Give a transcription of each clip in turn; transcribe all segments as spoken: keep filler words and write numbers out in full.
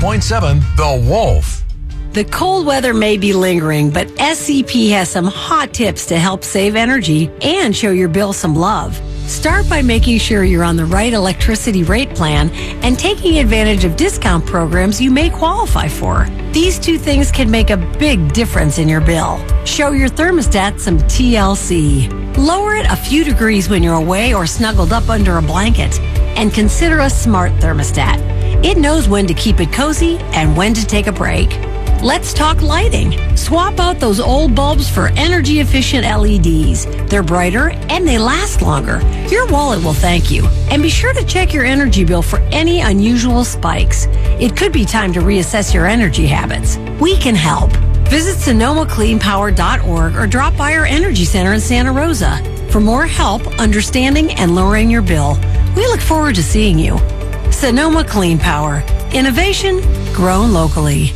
point seven The Wolf. The cold weather may be lingering, but S C P has some hot tips to help save energy and show your bill some love. Start by making sure you're on the right electricity rate plan and taking advantage of discount programs you may qualify for. These two things can make a big difference in your bill. Show your thermostat some T L C. Lower it a few degrees when you're away or snuggled up under a blanket. And consider a smart thermostat. It knows when to keep it cozy and when to take a break. Let's talk lighting. Swap out those old bulbs for energy-efficient L E Ds. They're brighter and they last longer. Your wallet will thank you. And be sure to check your energy bill for any unusual spikes. It could be time to reassess your energy habits. We can help. Visit Sonoma Clean Power dot org or drop by our Energy Center in Santa Rosa. For more help, understanding, and lowering your bill, we look forward to seeing you. Sonoma Clean Power. Innovation grown locally.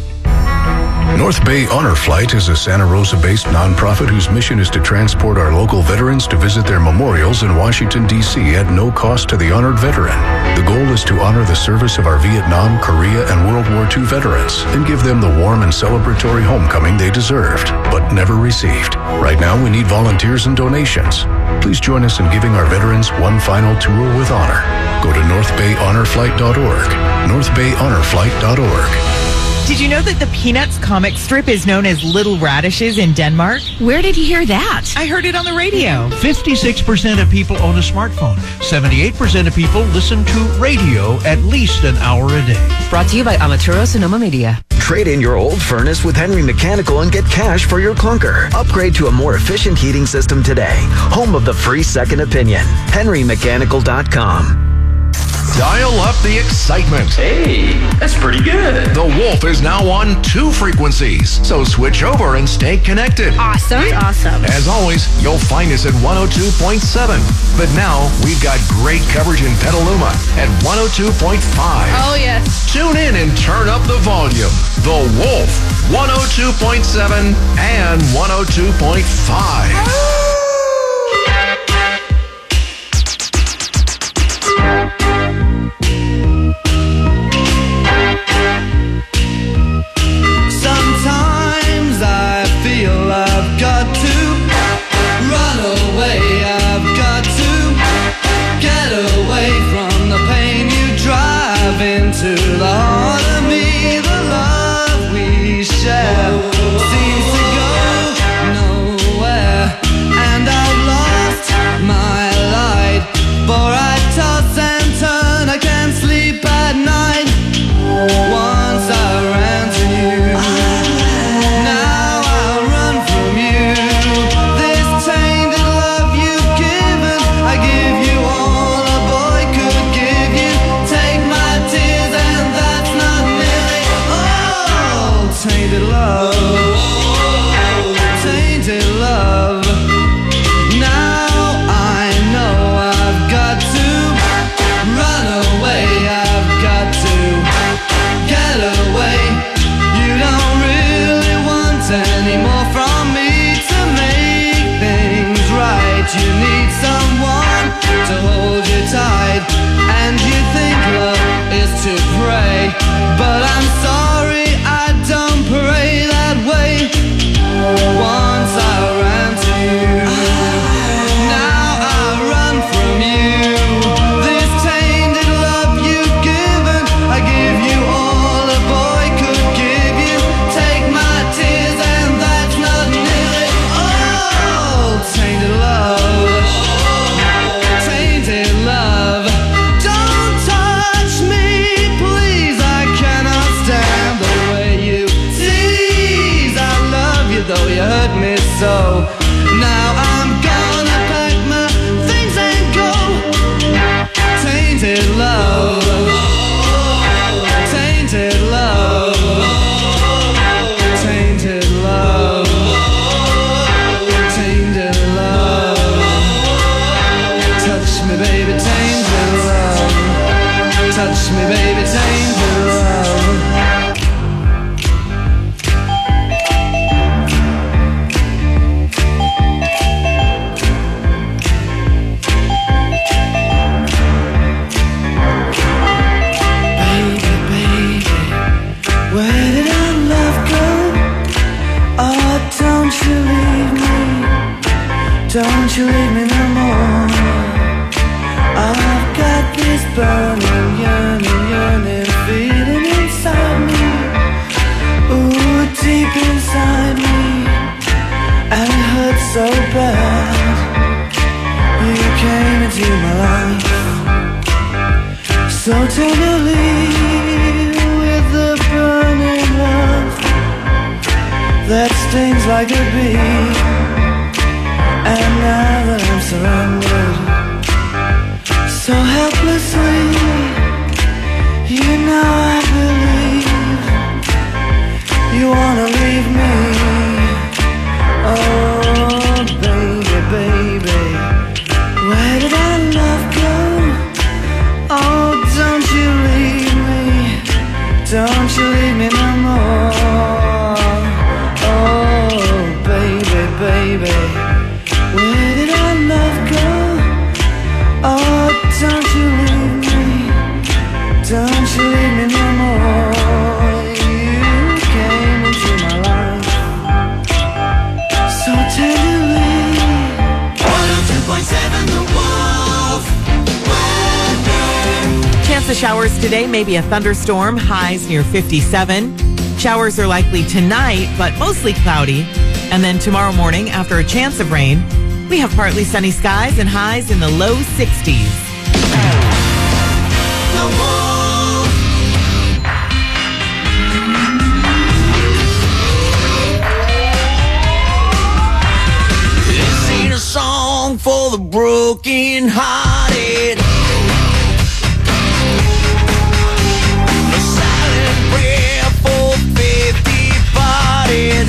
North Bay Honor Flight is a Santa Rosa-based nonprofit whose mission is to transport our local veterans to visit their memorials in Washington, D C at no cost to the honored veteran. The goal is to honor the service of our Vietnam, Korea, and World War Two veterans and give them the warm and celebratory homecoming they deserved, but never received. Right now, we need volunteers and donations. Please join us in giving our veterans one final tour with honor. Go to north bay honor flight dot org, north bay honor flight dot org. Did you know that the Peanuts comic strip is known as Little Radishes in Denmark? Where did you hear that? I heard it on the radio. fifty-six percent of people own a smartphone. seventy-eight percent of people listen to radio at least an hour a day. Brought to you by Amaturo Sonoma Media. Trade in your old furnace with Henry Mechanical and get cash for your clunker. Upgrade to a more efficient heating system today. Home of the free second opinion. henry mechanical dot com. Dial up the excitement. Hey, that's pretty good. The Wolf is now on two frequencies, so switch over and stay connected. Awesome. Awesome. As always, you'll find us at one oh two point seven. But now, we've got great coverage in Petaluma at one oh two point five. Oh, yes. Tune in and turn up the volume. The Wolf, one oh two point seven and one oh two point five. Sometimes I feel I've got to run away, I've got to get away from the pain you drive into the heart of me. The love we share seems to go nowhere, and I've lost my light, for I toss and turn, I can't sleep at night. Once I ran to you, now I run from you. This tainted love you've given, I give you all a boy could give you. Take my tears and that's not nearly all. Tainted love, tainted love. Now I know I've got to run away, I've got to get away. You don't really want any more from me to make things right. You need someone to hold you tight, and you think love is to pray, but I'm sorry, I don't pray that way. Once I ran to you, now I run from you. This tainted love you've given, I give you all a boy could give you. Take my tears and that's not nearly all. Tainted love, tainted love. Don't touch me, please, I cannot stand the way you tease. I love you though you hurt me so. Now I'm gonna pack my things and go. Tainted love, tainted love, tainted love, tainted love. Touch me, baby, tainted love. Touch me, baby, tainted love. so bad. You came into my life so tenderly with the burning love that stings like a bee. And now that I'm surrendered so helplessly, you know I believe you wanna leave me. Oh baby, baby, where did our love go? Oh, don't you leave me, don't you leave me no more. Oh baby, baby, where did our love go? Oh, don't you leave me, don't you leave me no more. You came into my life so tenderly. one oh two point seven The Wolf. Chance of showers today, maybe a thunderstorm, highs near fifty-seven. Showers are likely tonight, but mostly cloudy. And then tomorrow morning, after a chance of rain, we have partly sunny skies and highs in the low sixties. The Wolf. This ain't a song for the broken hearted. A silent prayer for faith departed.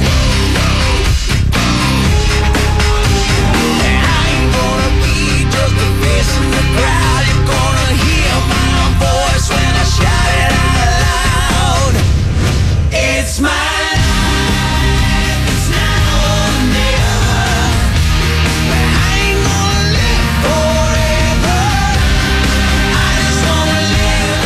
I ain't gonna be just a face in the crowd. You're gonna hear my voice when I shout it out loud. It's my life, it's now or never. But I ain't gonna live forever. I just wanna live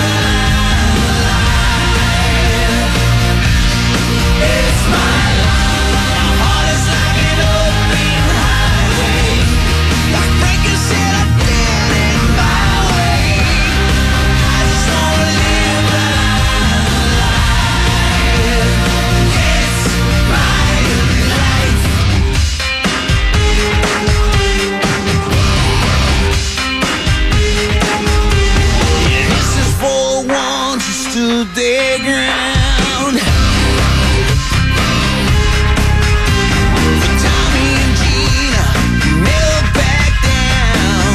alive. It's my life. My heart is like an open highway. Like breakers said I did in my way. I just wanna live alive. It's my life. Yeah, this is for ones who stood their ground. For Tommy and Gina, who never back down.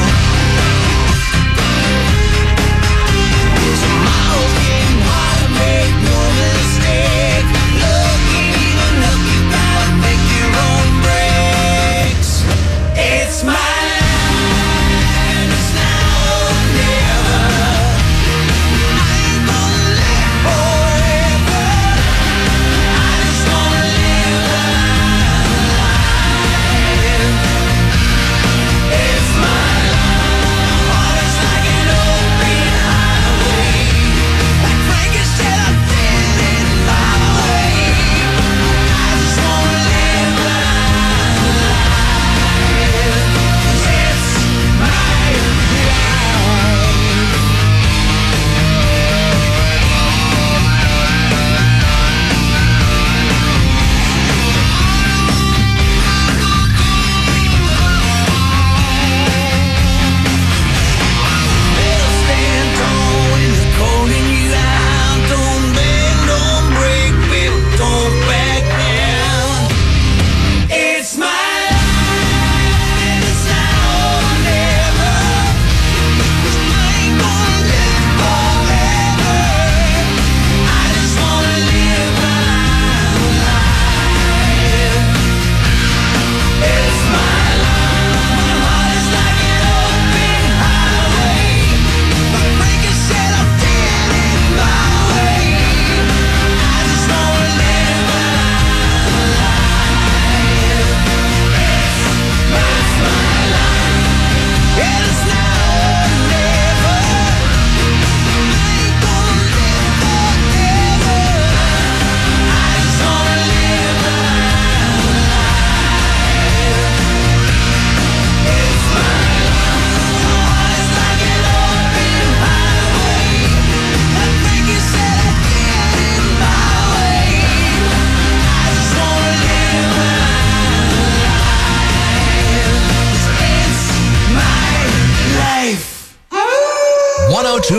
Tomorrow's getting harder, make no mistake. Love ain't even look, you gotta make your own breaks. It's my life, it's now or never. I ain't gonna live forever.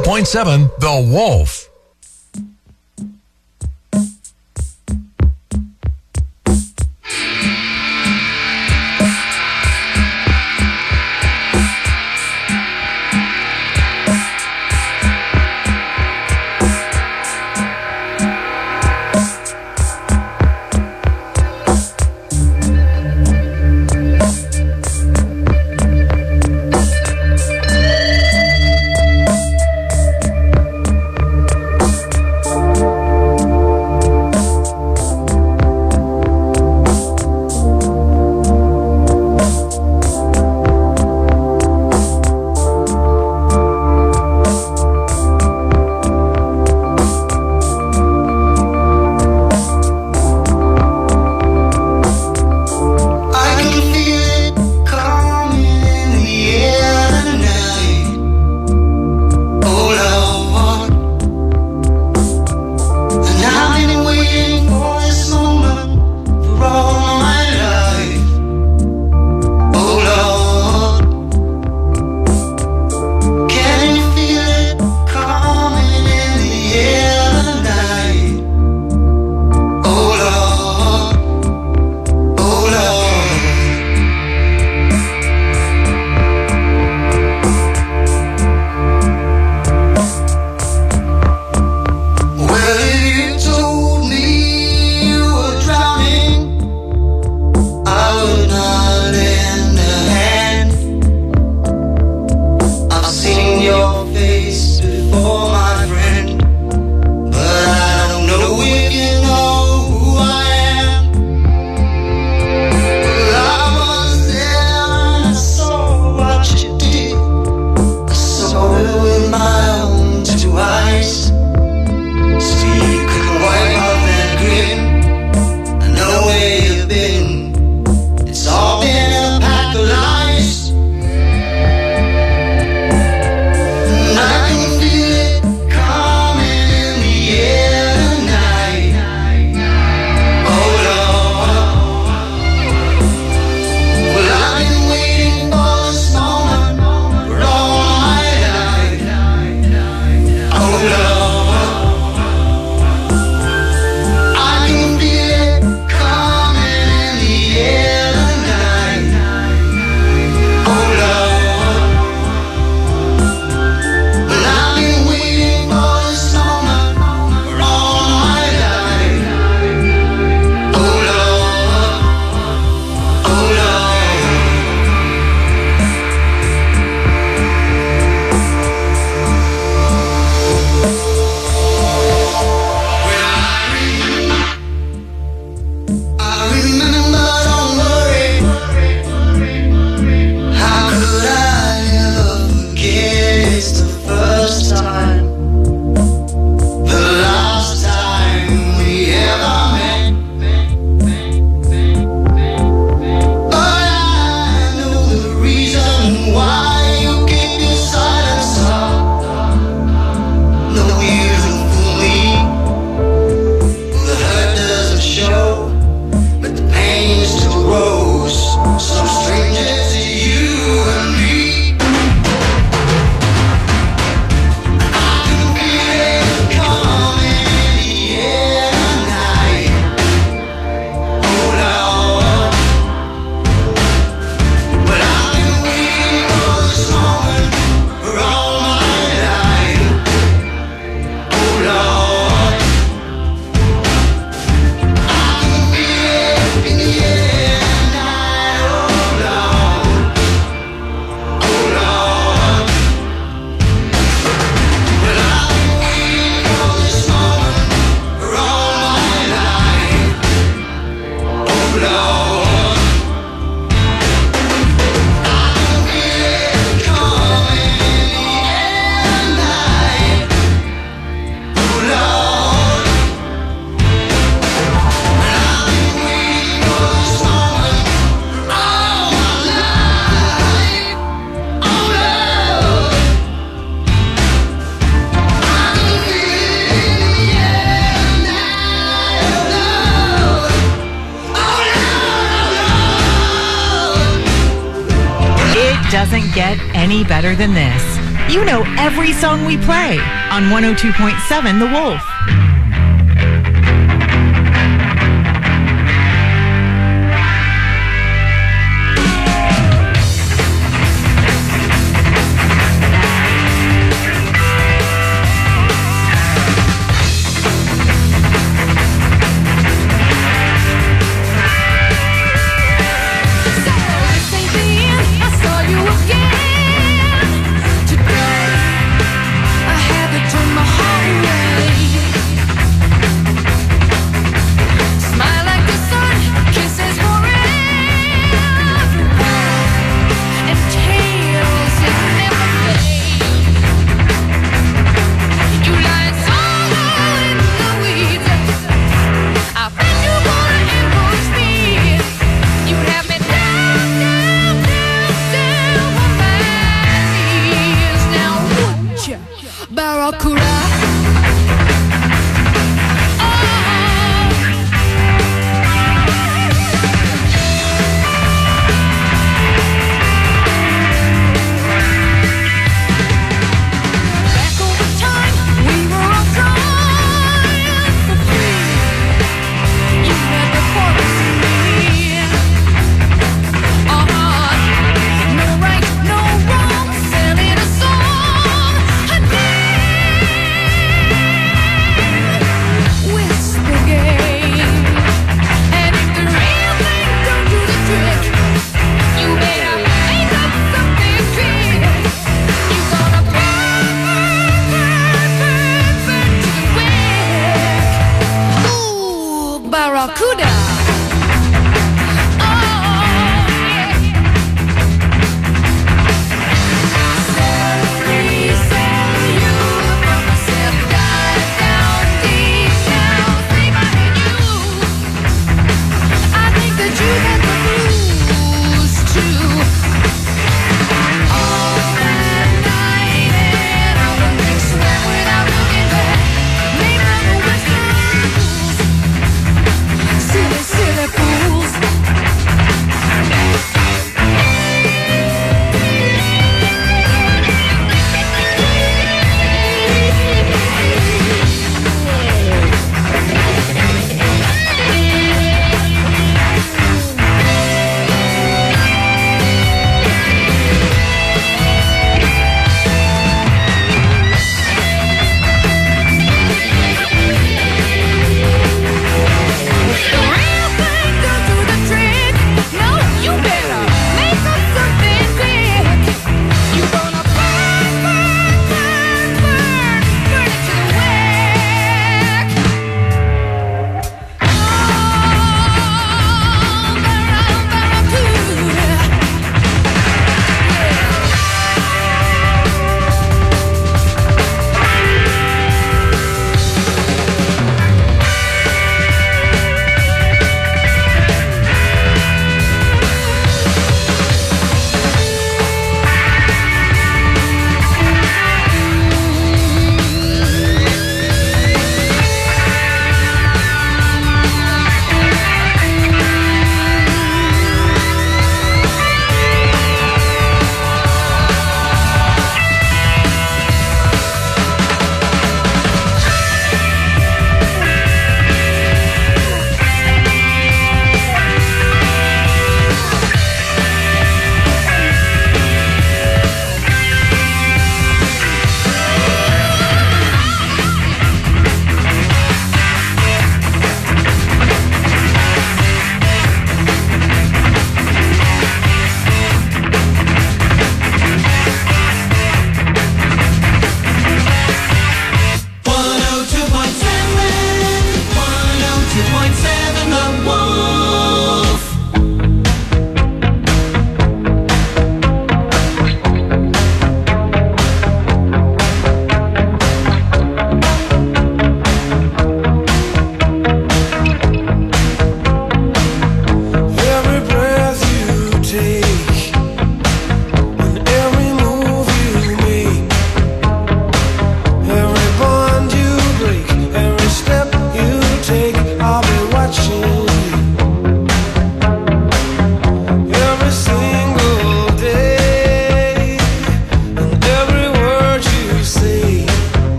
point seven The Wolf. Doesn't get any better than this. You know every song we play on one oh two point seven The Wolf.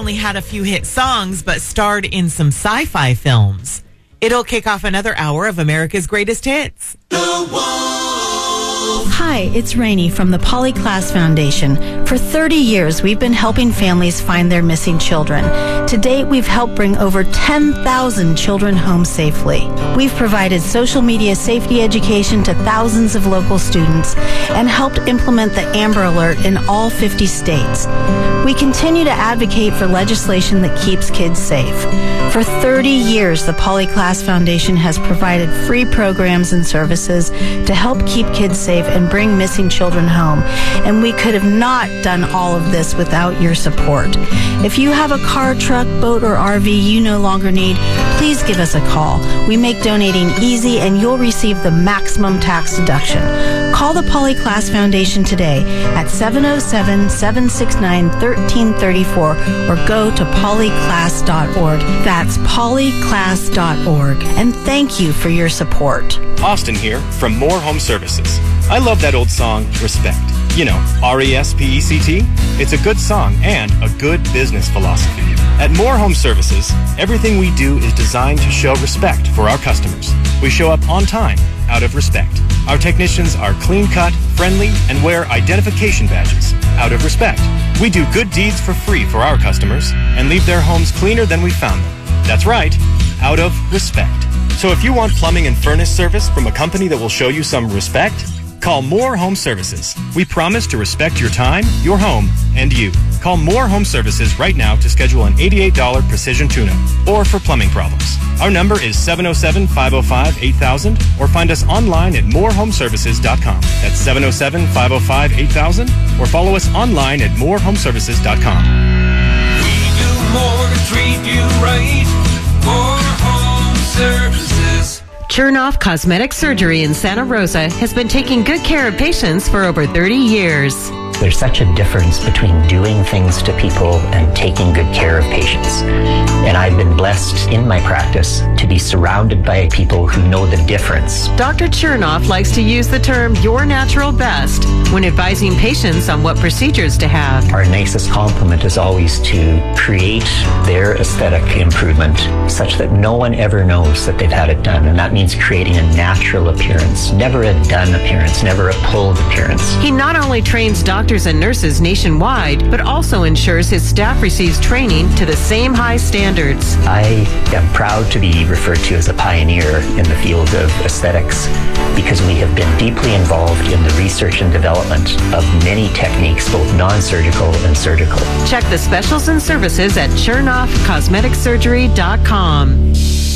only had a few hit songs, but starred in some sci-fi films. It'll kick off another hour of America's Greatest Hits. Hi, it's Rainey from the Polyclass Foundation. For thirty years, we've been helping families find their missing children. To date, we've helped bring over ten thousand children home safely. We've provided social media safety education to thousands of local students and helped implement the Amber Alert in all fifty states. We continue to advocate for legislation that keeps kids safe. For thirty years, the Polyclass Foundation has provided free programs and services to help keep kids safe and bring missing children home. And we could have not done all of this without your support. If you have a car, truck, boat, or R V you no longer need, please give us a call. We make donating easy and you'll receive the maximum tax deduction. Call the Polyclass Foundation today at seven oh seven, seven six nine, one three three four or go to polyclass dot org. That's polyclass dot org. And thank you for your support. Austin here from More Home Services. I love that old song, Respect. You know, R E S P E C T? It's a good song and a good business philosophy. At More Home Services, everything we do is designed to show respect for our customers. We show up on time, out of respect. Our technicians are clean-cut, friendly, and wear identification badges, out of respect. We do good deeds for free for our customers and leave their homes cleaner than we found them. That's right, out of respect. So if you want plumbing and furnace service from a company that will show you some respect, call More Home Services. We promise to respect your time, your home, and you. Call More Home Services right now to schedule an eighty-eight dollars precision tune-up or for plumbing problems. Our number is seven oh seven, five oh five, eight thousand or find us online at more home services dot com. That's seven oh seven, five oh five, eight thousand or follow us online at more home services dot com. We do more to treat you right. More Home Services. Chernoff Cosmetic Surgery in Santa Rosa has been taking good care of patients for over thirty years. There's such a difference between doing things to people and taking good care of patients. And I've been blessed in my practice to be surrounded by people who know the difference. Doctor Chernoff likes to use the term your natural best when advising patients on what procedures to have. Our nicest compliment is always to create their aesthetic improvement such that no one ever knows that they've had it done. And that means creating a natural appearance, never a done appearance, never a pulled appearance. He not only trains doctors and nurses nationwide, but also ensures his staff receives training to the same high standards. I am proud to be referred to as a pioneer in the field of aesthetics because we have been deeply involved in the research and development of many techniques, both non-surgical and surgical. Check the specials and services at chernoff cosmetic surgery dot com.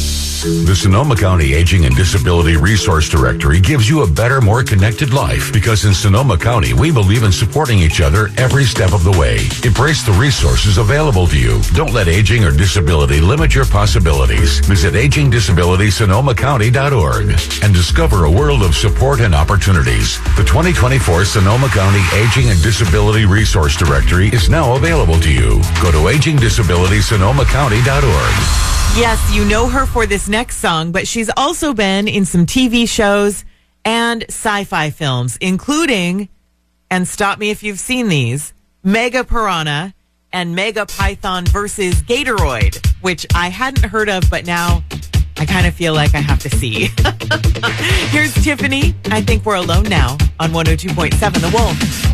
The Sonoma County Aging and Disability Resource Directory gives you a better, more connected life because in Sonoma County, we believe in supporting each other every step of the way. Embrace the resources available to you. Don't let aging or disability limit your possibilities. Visit aging disability sonoma county dot org and discover a world of support and opportunities. The twenty twenty-four Sonoma County Aging and Disability Resource Directory is now available to you. Go to aging disability sonoma county dot org. Yes, you know her for this next song, but she's also been in some T V shows and sci-fi films, including, and stop me if you've seen these, Mega Piranha and Mega Python versus Gatoroid, which I hadn't heard of, but now I kind of feel like I have to see. Here's Tiffany. I think we're alone now on one oh two point seven The Wolf.